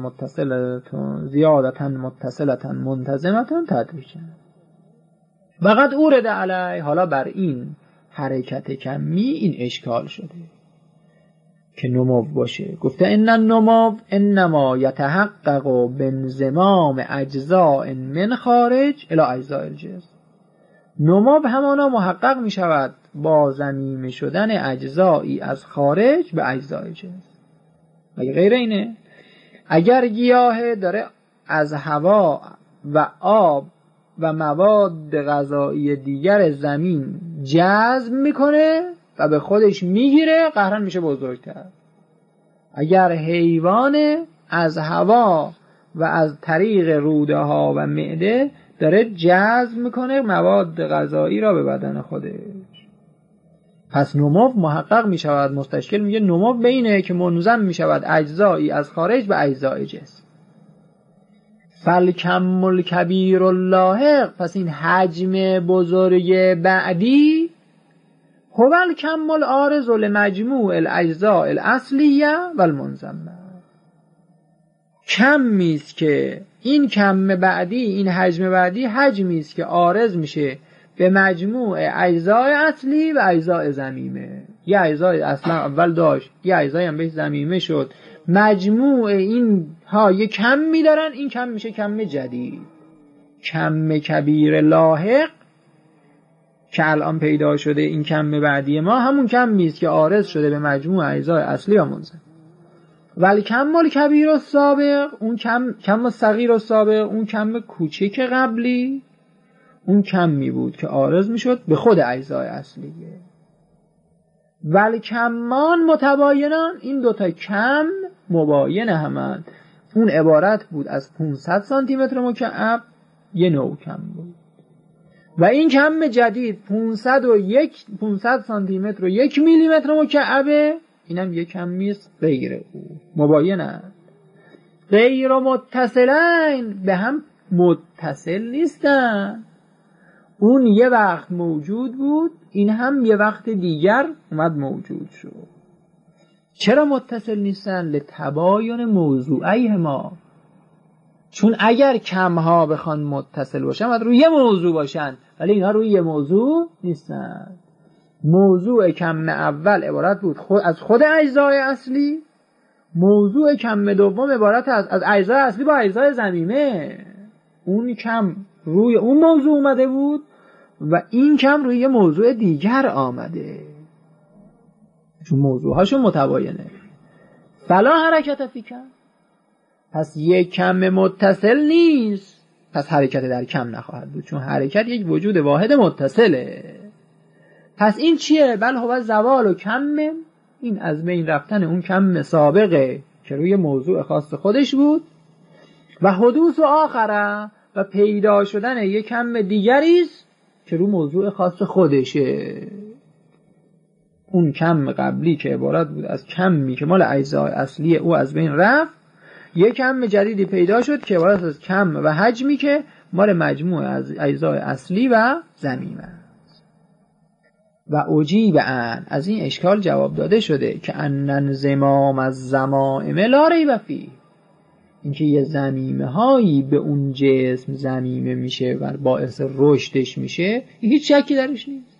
متصلتا منتظمتا تدریجا. فقط اورد علیه، حالا بر این حرکت کمی این اشکال شده که نمو باشه. گفته ان النمو انما یتحقق بانضمام اجزاء من خارج الی اجزاء الجسم. نمو همانا محقق می شود با ضمیمه شدن اجزایی از خارج به اجزای جسم. مگه غیر اینه؟ اگر گیاه داره از هوا و آب و مواد غذایی دیگر زمین جذب میکنه و به خودش میگیره، قهرن میشه بزرگتر. اگر حیوان از هوا و از طریق روده ها و معده داره جذب میکنه مواد غذایی را به بدن خودش، پس نمو محقق میشود. مستشکل میگه نمو بینه که منظم میشود اجزایی از خارج به اجزای جسم. فالکم الکبیر اللاحق، پس این حجم بزرگ بعدی هو الکم العارض لمجموع الاجزاء الاصلیه و المنضمه، کمی است که این کم بعدی، این حجم بعدی حجمی است که عارض میشه به مجموع اجزای اصلی و اجزای ضمیمه. یه اجزای اصلا اول داشت، یه اجزای هم بهش ضمیمه شد، مجموع این ها یه کم میدارن، این کم میشه کم جدید. کم کبیر لاحق که الان پیدا شده، این کم بعدی ما همون کمی است که عارض شده به مجموع اجزای اصلی و منضم. ولی کم الکبیر السابق، اون کم الصغیر السابق، اون کم کوچک قبلی، اون کمی بود که عارض میشد به خود اجزای اصلیه. ولی کمان متباینان، این دوتا کم مباین همند. اون عبارت بود از 500 سانتی متر مکعب، یه نوع کم بود، و این کم جدید 500 سانتی متر و 1 میلی متر مکعبه، اینم یه کمی است غیر او، مباینه. غیر متصلین، به هم متصل نیستن. اون یه وقت موجود بود، این هم یه وقت دیگر اومد موجود شد. چرا متصل نیستن؟ لتباین موضوعیهما، چون اگر کمها بخوان متصل باشن باید روی یه موضوع باشن، ولی اینها روی یه موضوع نیستن. موضوع کم اول عبارت بود از خود اجزای اصلی، موضوع کم دوم عبارت از اجزای اصلی با اجزای ضمیمه. اون کم روی اون موضوع اومده بود و این کم روی یه موضوع دیگر آمده، چون موضوعهاشون متباینه. فلا حرکت فی کم، پس یک کم متصل نیست، پس حرکت در کم نخواهد بود، چون حرکت یک وجود واحد متصله. پس این چیه؟ بل هو زوال و کم، این از بین رفتن اون کم سابقه که روی موضوع خاص خودش بود، و حدوث و آخره، و پیدا شدن یک کم دیگریست که رو موضوع خاص خودشه. اون کم قبلی که عبارت بود از کمی که مال اجزای اصلی او از بین رفت، یک کم جدیدی پیدا شد که عبارت از کم و حجمی که مال مجموع از اجزای اصلی و ضمیم است. و اجیب عن، از این اشکال جواب داده شده که ان انضمام از ضمائم لا ریب فیه، اینکه یه ضمیمه هایی به اون جسم ضمیمه میشه و باعث رشدش میشه، هیچ شکی درش نیست.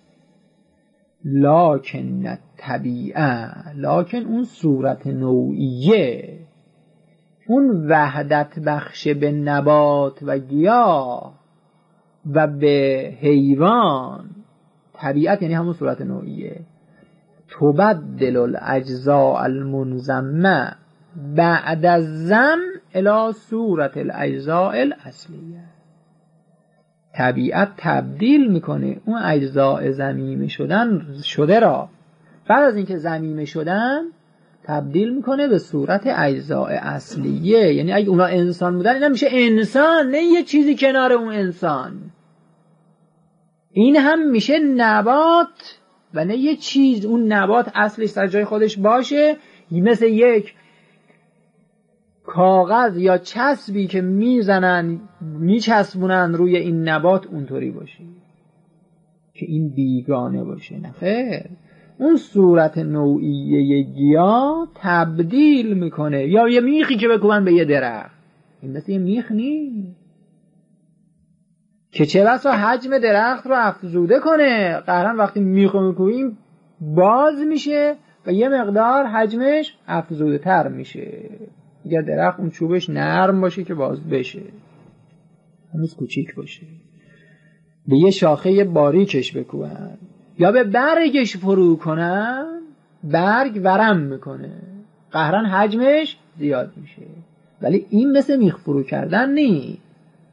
لکن طبیعه، لکن اون صورت نوعیه، اون وحدت بخش به نبات و گیاه و به حیوان، طبیعت یعنی همون صورت نوعیه، تبدل الاجزاء المنضمه بعد الضم الی صورت الاجزاء الاصلیه. طبیعت تبدیل میکنه اون اجزاء ضمیمه شده را بعد از اینکه ضمیمه شدن تبدیل میکنه به صورت اجزاء اصلیه. یعنی اگه اونا انسان بودن اینا میشه انسان، نه یه چیزی کنار اون انسان. این هم میشه نبات و نه یه چیز اون نبات اصلش در جای خودش باشه، مثل یک کاغذ یا چسبی که میچسبونن روی این نبات اونطوری باشه که این بیگانه باشه. نه خیر، اون صورت نوعیه گیاه تبدیل میکنه. یا یه میخی که بکوبن به یه درخت، این مثل یه میخ نیست که چه بسا حجم درخت رو افزوده کنه. قهرن وقتی میخو میکوبیم باز میشه و یه مقدار حجمش افزوده تر میشه. اگر درخت اون چوبش نرم باشه که باز بشه، هنوز کوچیک باشه، به یه شاخه باریکش بکوبن یا به برگش فرو کنن، برگ ورم میکنه، قهرن حجمش زیاد میشه. ولی این مثل میخ فرو کردن نیست.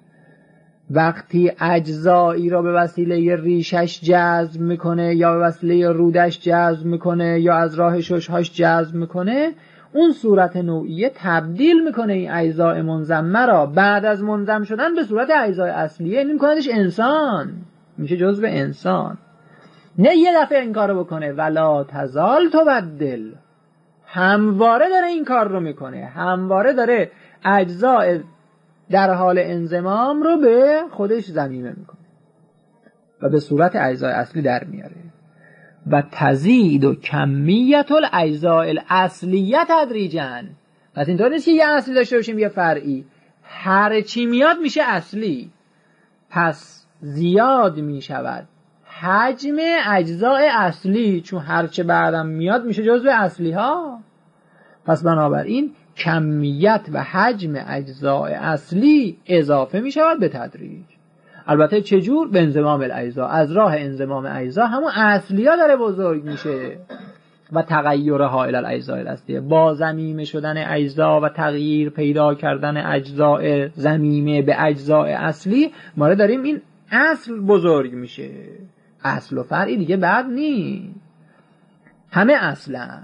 وقتی اجزایی را به وسیله ریشش جذب میکنه یا به وسیله رودش جذب میکنه یا از راه ششهاش جذب میکنه، اون صورت نوعیه تبدیل میکنه این اجزای منضمه را بعد از منضم شدن به صورت اجزای اصلیه. این میکندش انسان، میشه جزء انسان. نه یه دفعه این کارو بکنه، ولا تزال تبدل، همواره داره این کار رو میکنه، همواره داره اجزای در حال انضمام رو به خودش ضمیمه میکنه و به صورت اجزای اصلی در میاره. و تزید و کمیت الاجزاء الاصلیه تدریجا. پس اینطور نیست که یه اصلی داشته باشیم یه فرعی، هر چی میاد میشه اصلی. پس زیاد میشود حجم اجزاء اصلی، چون هر چه بعدم میاد میشه جزو اصلی ها. پس بنابراین کمیت و حجم اجزاء اصلی اضافه میشود به تدریج. البته چجور؟ به انضمام الاجزا، از راه انضمام اجزا همون اصلی ها داره بزرگ میشه و تغییرها الی الاجزاء الاصلیه، با ضمیمه شدن اجزا و تغییر پیدا کردن اجزاء ضمیمه به اجزاء اصلی ما داریم این اصل بزرگ میشه. اصل و فرعی دیگه بد نیست، همه اصلا.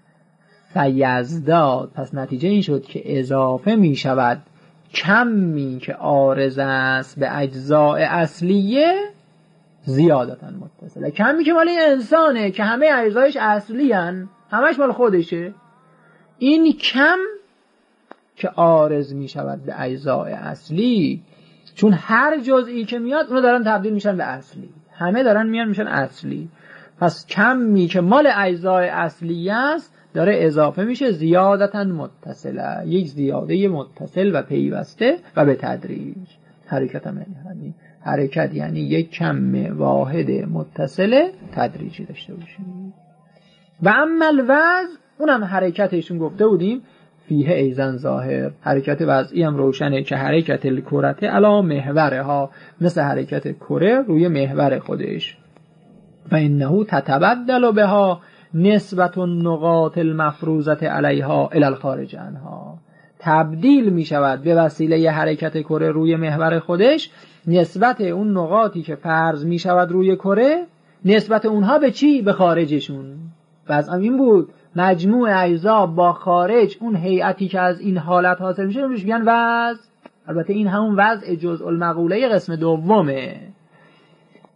فیزداد، پس نتیجه این شد که اضافه می شود کمی که عارض است به اجزاء اصلیه زیادتا متصله. کمی که مال انسانه که همه اجزایش اصلی هن، همش مال خودشه، این کم که عارض می شود به اجزاء اصلی، چون هر جزئی که میاد اونو دارن تبدیل میشن به اصلی، همه دارن میان میشن اصلی. پس کمی که مال اجزاء اصلی است داره اضافه میشه زیادتا متصله، یک زیاده متصل و پیوسته و به تدریج. حرکت هم یعنی حرکت، یعنی یک کم واحد متصل تدریجی داشته باشیم. و اما الوضع، اونم حرکتشون گفته بودیم فیه ایزن ظاهر، حرکت وضعی هم روشنه که حرکت الکرته علی محورها، مثل حرکت کره روی محور خودش. و انه تتبدل بها نسبت النقاط المفروضه علیها الی الخارج عنها، تبدیل می شود به وسیله حرکت کره روی محور خودش نسبت اون نقاطی که فرض می شود روی کره، نسبت اونها به چی؟ به خارجشون. وضع این بود مجموع اجزا با خارج، اون هیئتی که از این حالت حاصل میشه روش میگن وضع. البته این همون وضع جزء المقوله قسم دومه.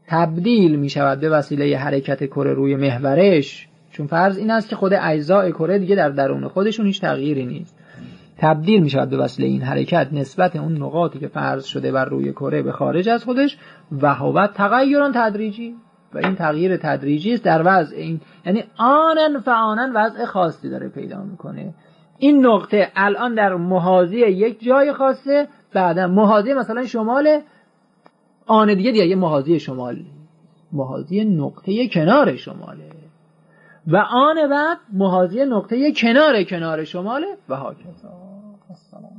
تبدیل می شود به وسیله حرکت کره روی محورش، چون فرض این است که خود اجزای کره دیگه در درون خودشون هیچ تغییری نیست، تبدیل می شود به وسیله این حرکت نسبت اون نقاطی که فرض شده بر روی کره به خارج از خودش، و هو تغییران تدریجی، و این تغییر تدریجی است در وضع این، یعنی آنن فآنن وضع خاصی داره پیدا میکنه. این نقطه الان در محاذی یک جای خاصه، بعدا محاذی مثلا شمال، آن دیگه یه محاذی شمال، محاذی نقطه کنار شماله، و آن بعد محاذی نقطه کنار شماله و هاکذا.